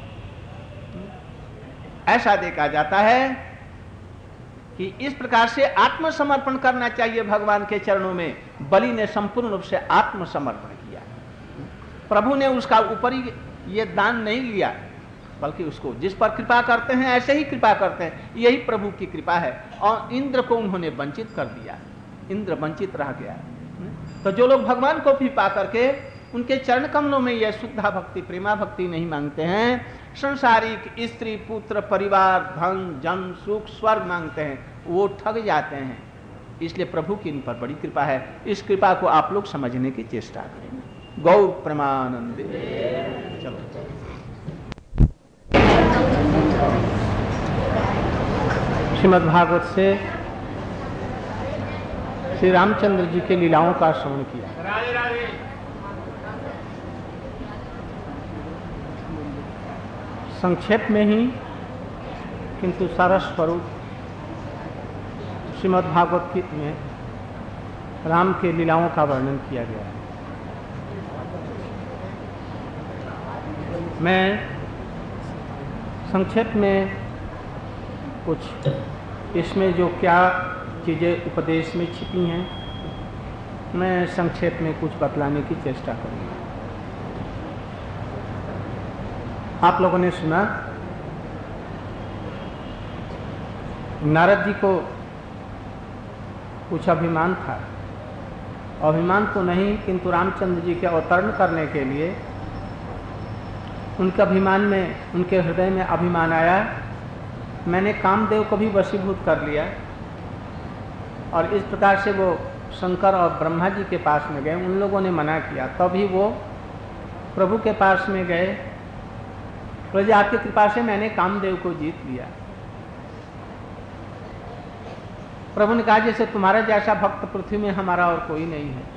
ऐसा देखा जाता है कि इस प्रकार से आत्मसमर्पण करना चाहिए भगवान के चरणों में। बलि ने संपूर्ण रूप से आत्मसमर्पण किया। प्रभु ने उसका ऊपरी ये दान नहीं लिया, बल्कि उसको जिस पर कृपा करते हैं ऐसे ही कृपा करते हैं, यही प्रभु की कृपा है। और इंद्र को उन्होंने वंचित कर दिया, इंद्र वंचित रह गया। तो जो लोग भगवान को भी पा करके उनके चरण कमलों में यह शुद्धा भक्ति, प्रेमा भक्ति नहीं मांगते हैं, संसारिक स्त्री पुत्र परिवार धन जन सुख स्वर्ग मांगते हैं, वो ठग जाते हैं। इसलिए प्रभु की इन पर बड़ी कृपा है। इस कृपा को आप लोग समझने की चेष्टा करें। गौ प्रमानंदे। चलो श्रीमद् भागवत से श्री रामचंद्र जी के लीलाओं का श्रवण किया। राधे राधे। संक्षेप में ही किंतु सारा स्वरूप श्रीमद् भागवत में राम के लीलाओं का वर्णन किया गया है। मैं संक्षेप में कुछ इसमें जो क्या चीज़ें उपदेश में छिपी हैं, मैं संक्षेप में कुछ बतलाने की चेष्टा करूँगा। आप लोगों ने सुना, नारद जी को कुछ अभिमान था। अभिमान तो नहीं, किंतु रामचंद्र जी के अवतरण करने के लिए उनके अभिमान में, उनके हृदय में अभिमान आया, मैंने कामदेव को भी वशीभूत कर लिया। और इस प्रकार से वो शंकर और ब्रह्मा जी के पास में गए। उन लोगों ने मना किया, तभी वो प्रभु के पास में गए, प्रभु आपकी कृपा से मैंने कामदेव को जीत लिया। प्रभु ने कहा, जैसे तुम्हारा जैसा भक्त पृथ्वी में हमारा और कोई नहीं है।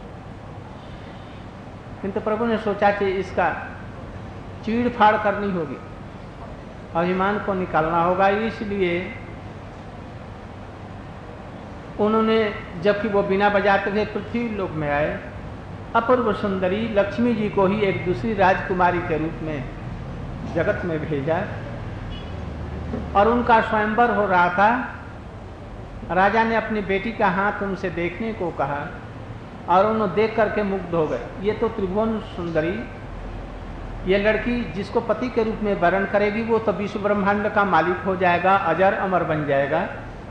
किंतु प्रभु ने सोचा कि इसका चीड़ फाड़ करनी होगी, अभिमान को निकालना होगा। इसलिए उन्होंने, जबकि वो बिना बजाते हुए पृथ्वी लोक में आए, अपूर्व सुंदरी लक्ष्मी जी को ही एक दूसरी राजकुमारी के रूप में जगत में भेजा और उनका स्वयंवर हो रहा था। राजा ने अपनी बेटी का हाथ उनसे देखने को कहा और उन्होंने देख करके मुग्ध हो गए। ये तो त्रिभुवन सुंदरी, ये लड़की जिसको पति के रूप में वरण करेगी वो तो विश्व ब्रह्मांड का मालिक हो जाएगा, अजर अमर बन जाएगा।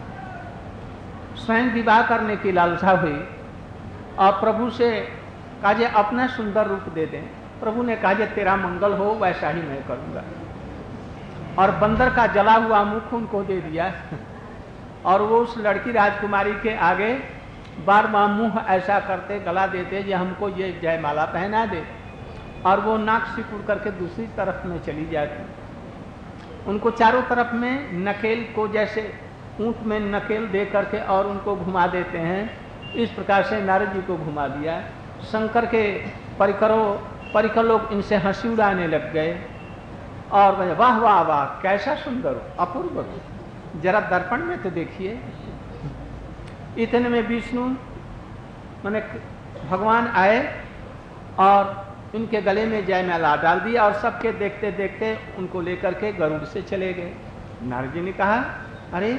स्वयं विवाह करने की लालसा हुई और प्रभु से कहा, जे अपना सुंदर रूप दे दें। प्रभु ने कहा, जे तेरा मंगल हो वैसा ही मैं करूँगा। और बंदर का जला हुआ मुख उनको दे दिया और वो उस लड़की राजकुमारी के आगे बार बार मुंह ऐसा करते, गला देते, जे हमको ये जयमाला पहना दे। और वो नाक सिकुड़ करके दूसरी तरफ में चली जाती। उनको चारों तरफ में नकेल को, जैसे ऊंट में नकेल दे करके और उनको घुमा देते हैं, इस प्रकार से नारद जी को घुमा दिया। शंकर के परिकरों परिकर लोग इनसे हंसी उड़ाने लग गए और वाह वाह वाह, कैसा सुंदर हो, अपूर्व हो, जरा दर्पण में तो देखिए। इतने में विष्णु माने भगवान आए और इनके गले में जयमाला डाल दिया और सबके देखते देखते उनको लेकर के गरुड़ से चले गए। नारद जी ने कहा, अरे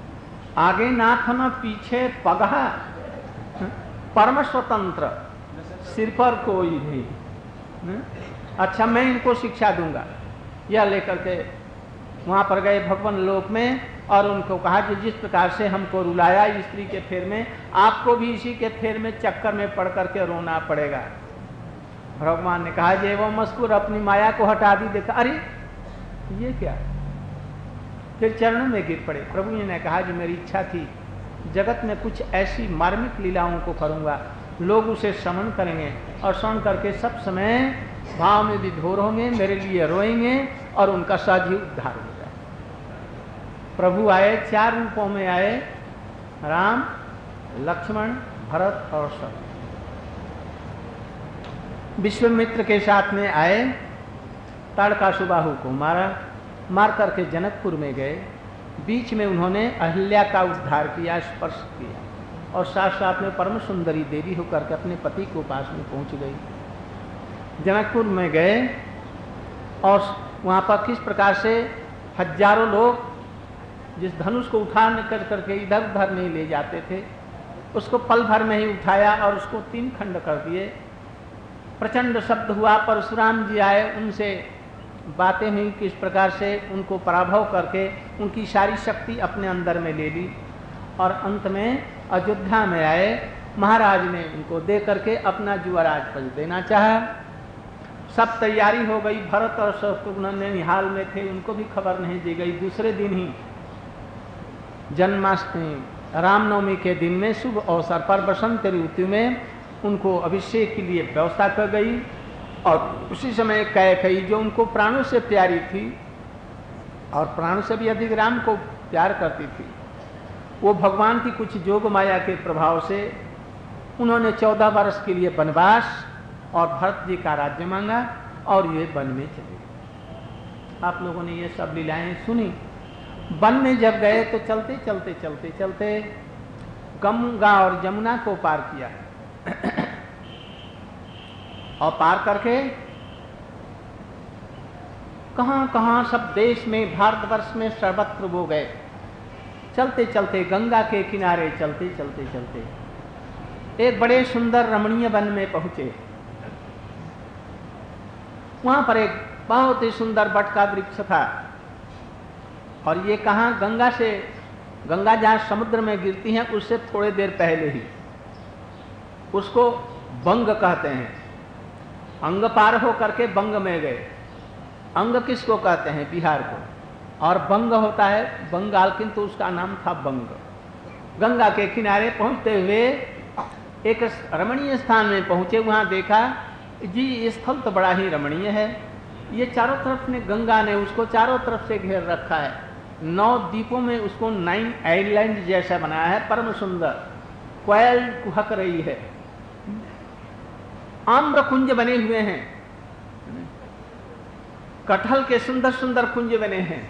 आगे नाथ न पीछे पगहा, परम स्वतंत्र, सिर पर कोई नहीं। न? अच्छा मैं इनको शिक्षा दूंगा। यह लेकर के वहाँ पर गए भगवान लोक में और उनको कहा कि जिस प्रकार से हमको रुलाया स्त्री के फेर में, आपको भी इसी के फेर में चक्कर में पड़ करके रोना पड़ेगा। भगवान ने कहा जे वो मस्कुर अपनी माया को हटा दी। देखा अरे ये क्या, फिर चरणों में गिर पड़े। प्रभु जी ने कहा कि मेरी इच्छा थी जगत में कुछ ऐसी मार्मिक लीलाओं को करूंगा, लोग उसे श्रवण करेंगे और श्रवण करके सब समय भाव में विभोर होंगे, मेरे लिए रोएंगे और उनका सहज ही उद्धार हो जाए। प्रभु आए, चार रूपों में आए, राम, लक्ष्मण, भरत और शत्रुघ्न। विश्वामित्र के साथ में आए, ताड़कासुबाहु को मारा, मार करके जनकपुर में गए। बीच में उन्होंने अहिल्या का उद्धार किया, स्पर्श किया और साथ साथ में परम सुंदरी देवी होकर के अपने पति के पास में पहुंच गई। जनकपुर में गए और वहाँ पर किस प्रकार से हजारों लोग जिस धनुष को उठा कर करके इधर उधर नहीं ले जाते थे, उसको पल भर में ही उठाया और उसको तीन खंड कर दिए। प्रचंड शब्द हुआ, परशुराम जी आए, उनसे बातें हुई, किस प्रकार से उनको पराभव करके उनकी सारी शक्ति अपने अंदर में ले ली और अंत में अयोध्या में आए। महाराज ने उनको दे करके अपना युवराज पद देना चाहा। सब तैयारी हो गई, भरत और शत्रुघ्न निहाल में थे, उनको भी खबर नहीं दी गई। दूसरे दिन ही जन्माष्टमी रामनवमी के दिन में शुभ अवसर पर बसंत ऋतु में उनको अभिषेक के लिए व्यवस्था कर गई और उसी समय कैकेयी जो उनको प्राणों से प्यारी थी और प्राणों से भी अधिक राम को प्यार करती थी, वो भगवान की कुछ जोग माया के प्रभाव से उन्होंने चौदह वर्ष के लिए वनवास और भरत जी का राज्य मांगा और ये वन में चले गए। आप लोगों ने ये सब लीलाएं सुनी। वन में जब गए तो चलते चलते चलते चलते गंगा और यमुना को पार किया और पार करके कहां कहां सब देश में भारतवर्ष में सर्वत्र वो गए। चलते चलते गंगा के किनारे चलते चलते चलते एक बड़े सुंदर रमणीय वन में पहुंचे। वहां पर एक बहुत ही सुंदर बट का वृक्ष था और ये कहां, गंगा से, गंगा जहां समुद्र में गिरती है उससे थोड़े देर पहले ही, उसको बंग कहते हैं। अंग पार हो करके बंग में गए। अंग किसको कहते हैं? बिहार को। और बंग होता है बंगाल, किंतु उसका नाम था बंग। गंगा के किनारे पहुंचते हुए एक रमणीय स्थान में पहुंचे। वहां देखा जी ये स्थल तो बड़ा ही रमणीय है, ये चारों तरफ ने गंगा ने उसको चारों तरफ से घेर रखा है। नौ द्वीपों में उसको नाइन आइलैंड जैसा बनाया है, परम सुंदर। कोयल कुहक रही है, आम्र कुंज बने हुए हैं, कटहल के सुंदर सुंदर कुंज बने हैं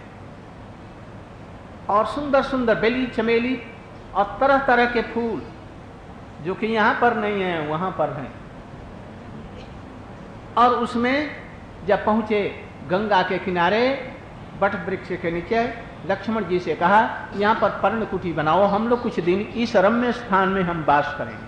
और सुंदर सुंदर बेली चमेली और तरह तरह के फूल जो कि यहाँ पर नहीं है वहां पर हैं। और उसमें जब पहुंचे गंगा के किनारे बट वृक्ष के नीचे, लक्ष्मण जी से कहा यहाँ पर पर्णकुटी बनाओ, हम लोग कुछ दिन इस रम्य स्थान में हम वास करेंगे।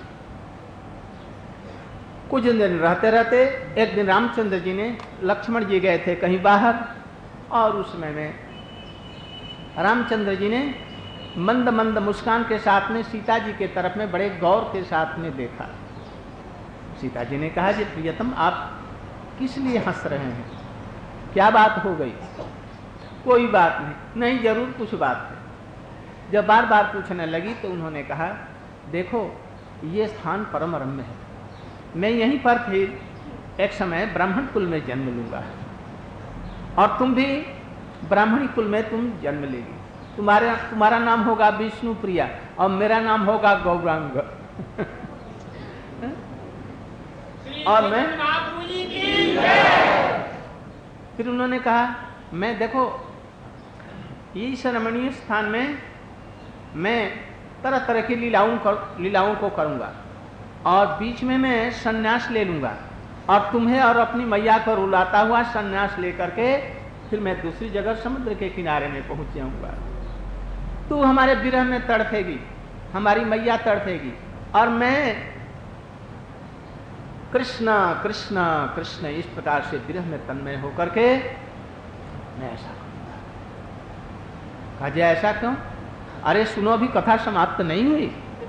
कुछ दिन रहते रहते एक दिन रामचंद्र जी ने, लक्ष्मण जी गए थे कहीं बाहर और उस समय में रामचंद्र जी ने मंद मंद मुस्कान के साथ में सीता जी के तरफ में बड़े गौर के साथ में देखा। सीता जी ने कहा जी प्रियतम आप किस लिए हंस रहे हैं, क्या बात हो गई? कोई बात नहीं। नहीं जरूर कुछ बात है। जब बार बार पूछने लगी तो उन्होंने कहा देखो ये स्थान परम रम्य है, मैं यहीं पर फिर एक समय ब्राह्मण कुल में जन्म लूंगा और तुम भी ब्राह्मणी कुल में तुम जन्म लेगी। तुम्हारे तुम्हारा नाम होगा विष्णु प्रिया और मेरा नाम होगा गौरांग और मैं। फिर उन्होंने कहा मैं देखो इस रमणीय स्थान में मैं तरह तरह की लीलाओं कर, लीलाओं को करूंगा और बीच में मैं सन्यास ले लूंगा और तुम्हें और अपनी मैया को रुलाता हुआ सन्यास लेकर के फिर मैं दूसरी जगह समुद्र के किनारे में पहुंच जाऊंगा। तू हमारे विरह में तड़फेगी, हमारी मैया तड़फेगी और मैं कृष्ण कृष्ण कृष्ण इस प्रकार से विरह में तन्मय होकर के मैं ऐसा करूंगा। कहा जी ऐसा क्यों? अरे सुनो, अभी कथा समाप्त नहीं हुई।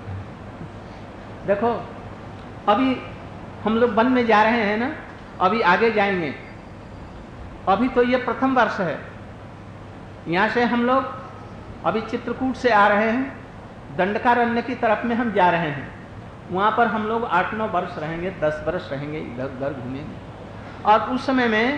देखो अभी हम लोग वन में जा रहे हैं ना, अभी आगे जाएंगे। अभी तो ये प्रथम वर्ष है। यहाँ से हम लोग अभी चित्रकूट से आ रहे हैं, दंडकारण्य की तरफ में हम जा रहे हैं। वहाँ पर हम लोग आठ नौ वर्ष रहेंगे, दस वर्ष रहेंगे, इधर उधर घूमेंगे। और उस समय में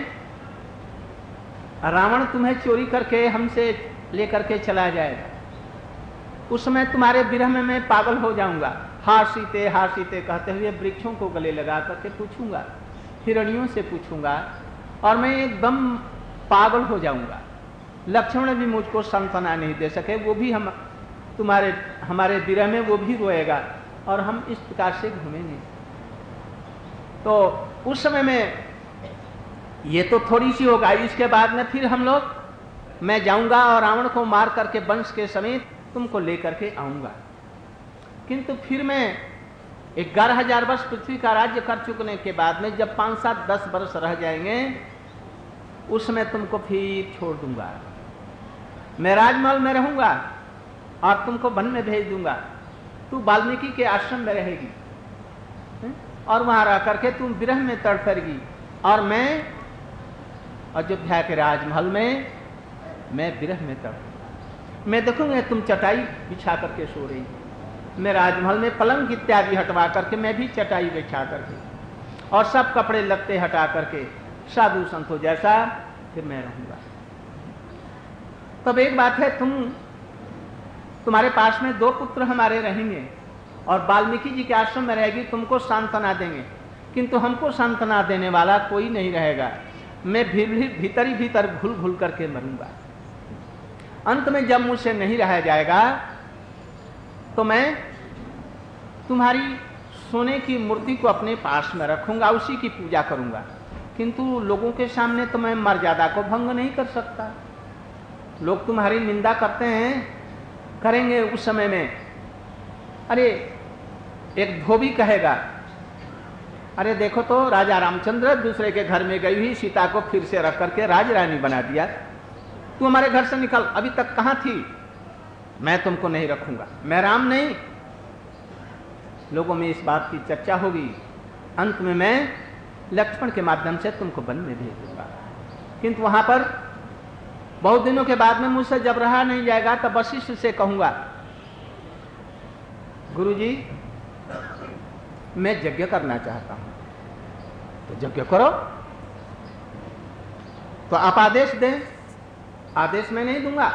रावण तुम्हें चोरी करके हमसे लेकर के चला जाएगा। उस समय तुम्हारे विरह में मैं पागल हो जाऊंगा। हा सीते हा सीते कहते हुए वृक्षों को गले लगा करके पूछूंगा, हिरणियों से पूछूंगा, और मैं एकदम पागल हो जाऊंगा। लक्ष्मण भी मुझको सांत्वना नहीं दे सके, वो भी हम तुम्हारे हमारे विरह में वो भी रोएगा, और हम इस प्रकार से घूमेंगे। तो उस समय में ये तो थोड़ी सी होगा। इसके बाद में फिर हम लोग, मैं जाऊंगा और रावण को मार करके वंश के समेत तुमको लेकर के आऊंगा। किंतु फिर मैं ग्यारह हजार वर्ष पृथ्वी का राज्य कर चुकने के बाद में जब पांच सात दस वर्ष रह जाएंगे, उसमें तुमको फिर छोड़ दूंगा। मैं राजमहल में रहूंगा और तुमको वन में भेज दूंगा। तू वाल्मीकि के आश्रम में रहेगी और वहां रह करके तुम विरह में तड़फेगी, और मैं अयोध्या के राजमहल में मैं विरह में तड़पूंगा। मैं देखूंगा तुम चटाई बिछा करके सो रही, मैं राजमहल में पलंग इत्यादि हटवा करके मैं भी चटाई बिछा करके और सब कपड़े लत्ते हटा करके साधु संतों जैसा फिर मैं रहूंगा। तब एक बात है, तुम तुम्हारे पास में दो पुत्र हमारे रहेंगे और वाल्मीकि जी के आश्रम में रहेगी, तुमको सांत्वना देंगे, किंतु हमको सांत्वना देने वाला कोई नहीं रहेगा। मैं भी, भी, भीतर ही भीतर घुल घुल करके मरूंगा। अंत में जब मुझसे नहीं रहा जाएगा तो मैं तुम्हारी सोने की मूर्ति को अपने पास में रखूंगा, उसी की पूजा करूंगा, किंतु लोगों के सामने तो मैं मर्यादा को भंग नहीं कर सकता। लोग तुम्हारी निंदा करते हैं, करेंगे उस समय में। अरे एक धोबी कहेगा, अरे देखो तो राजा रामचंद्र दूसरे के घर में गई हुई सीता को फिर से रख करके राजरानी बना दिया। तू हमारे घर से निकल, अभी तक कहां थी? मैं तुमको नहीं रखूंगा, मैं राम नहीं। लोगों में इस बात की चर्चा होगी। अंत में मैं लक्ष्मण के माध्यम से तुमको वन में भेज दूंगा। किंतु वहां पर बहुत दिनों के बाद में मुझसे जब रहा नहीं जाएगा तब वशिष्ठ से कहूंगा, गुरुजी मैं यज्ञ करना चाहता हूं, तो यज्ञ करो। तो आप आदेश दें। आदेश मैं नहीं दूंगा,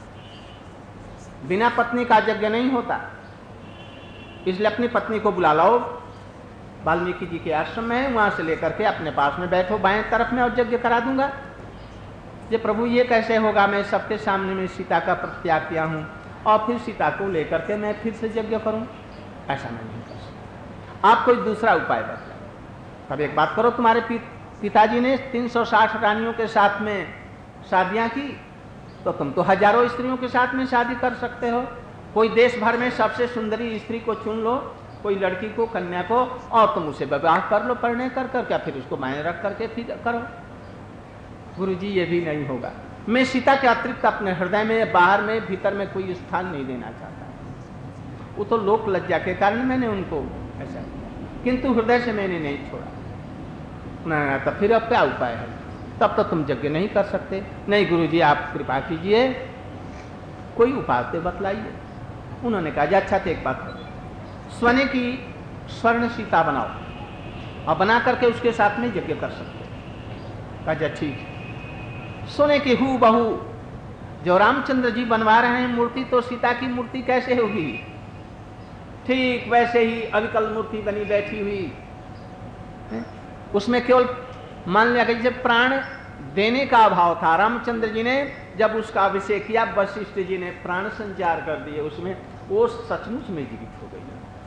बिना पत्नी का यज्ञ नहीं होता। इसलिए अपनी पत्नी को बुला लाओ, वाल्मीकि जी के आश्रम में, वहां से लेकर के अपने पास में बैठो बाएं तरफ में, और यज्ञ करा दूंगा। ये प्रभु ये कैसे होगा? मैं सबके सामने में सीता का परित्याग किया हूं और फिर सीता को लेकर के मैं फिर से यज्ञ करूं? ऐसा मैं नहीं कर सकता। आप कोई दूसरा उपाय बताओ। तब एक बात करो, तुम्हारे पिताजी ने तीन सौ साठ रानियों के साथ में शादियां की, तो तुम तो हजारों स्त्रियों के साथ में शादी कर सकते हो। कोई देश भर में सबसे सुंदरी स्त्री को चुन लो, कोई लड़की को, कन्या को, और तुम उसे विवाह कर लो, परिणय कर कर क्या फिर उसको मायने रख करके फिर करो। गुरुजी ये भी नहीं होगा। मैं सीता के अतिरिक्त अपने हृदय में, बाहर में, भीतर में कोई स्थान नहीं देना चाहता। वो तो लोक लज्जा के कारण मैंने उनको ऐसा किया, किंतु हृदय से मैंने नहीं छोड़ा। ना तब फिर अब क्या उपाय है? तब तो तुम यज्ञ नहीं कर सकते। नहीं गुरुजी आप कृपा कीजिए, कोई उपाय तो बतलाइए। उन्होंने कहा अच्छा तो एक बात करो, सोने की स्वर्ण सीता बनाओ और बना करके उसके साथ में यज्ञ कर सकते। कहा ठीक है। सोने की हू बहू जो रामचंद्र जी बनवा रहे हैं मूर्ति, तो सीता की मूर्ति कैसे होगी? ठीक वैसे ही अविकल मूर्ति बनी बैठी हुई है? उसमें केवल मान लिया कि जब प्राण देने का अभाव था, रामचंद्र जी ने जब उसका अभिषेक किया, वशिष्ठ जी ने प्राण संचार कर दिए उसमें, वो सचमुच में जीवित हो गई।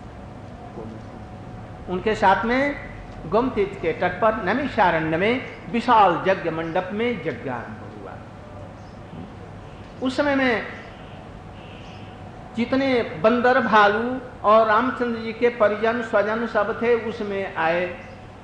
उनके साथ में गोमती के तट पर नैमिषारण्य में विशाल यज्ञ मंडप में यज्ञारंभ हुआ। उस समय में जितने बंदर, भालू और रामचंद्र जी के परिजन स्वजन सब थे, उसमें आए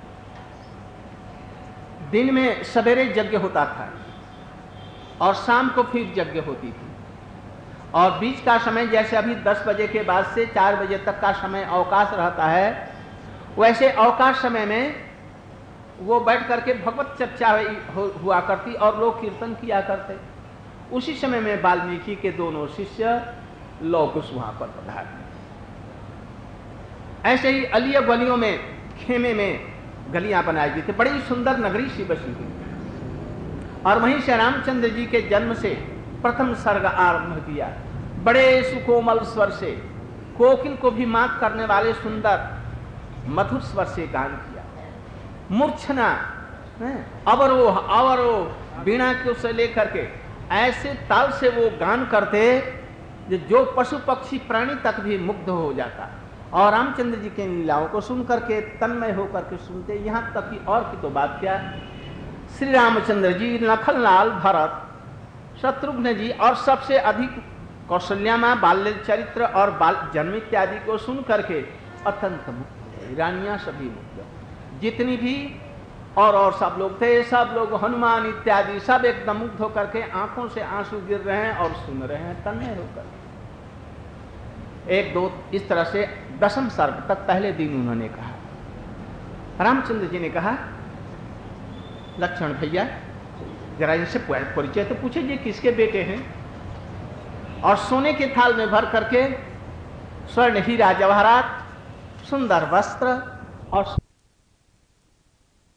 दिन में सवेरे यज्ञ होता था और शाम को फिर यज्ञ होती थी, और बीच का समय जैसे अभी दस बजे के बाद से चार बजे तक का समय अवकाश रहता है, वैसे अवकाश समय में वो बैठ करके भगवत चर्चा हुआ करती और लोग कीर्तन किया करते। उसी समय में वाल्मीकि के दोनों शिष्य लौकुश वहां पर पधारे। ऐसे ही अलिया गलियों में, खेमे में गलियां बनाई गई थी, बड़ी सुंदर नगरी सी बसी हुई, और वहीं से रामचंद्र जी के जन्म से प्रथम सर्ग आरंभ किया। बड़े सुकोमल स्वर से, कोकिल को भी मात करने वाले सुंदर मधुर स्वर से गान किया। मूर्छना, अवरोह अवरोह बीणा को से लेकर के ऐसे ताल से वो गान करते जो पशु पक्षी प्राणी तक भी मुग्ध हो जाता, और रामचंद्र जी के लीलाओं को सुन करके तन्मय होकर के सुनते। यहाँ तक कि और की तो बात क्या, श्री रामचंद्र जी, लखनलाल, भरत, शत्रुघ्न जी और सबसे अधिक कौशल्या माँ बाल्य चरित्र और बाल जन्म इत्यादि को सुन करके अत्यंत मुक्त, रानियां सभी मुक्त, जितनी भी और और सब लोग थे, सब लोग हनुमान इत्यादि सब एकदम मुग्ध होकर के आंखों से आंसू गिर रहे हैं और सुन रहे हैं तन्मय होकर। एक दो इस तरह से दसम सर्ग तक पहले दिन उन्होंने कहा। रामचंद्र जी ने कहा, लक्ष्मण भैया जरा इनसे परिचय तो पूछे, ये किसके बेटे हैं? और सोने के थाल में भर करके स्वर्ण हीरा जवाहरात, सुंदर वस्त्र और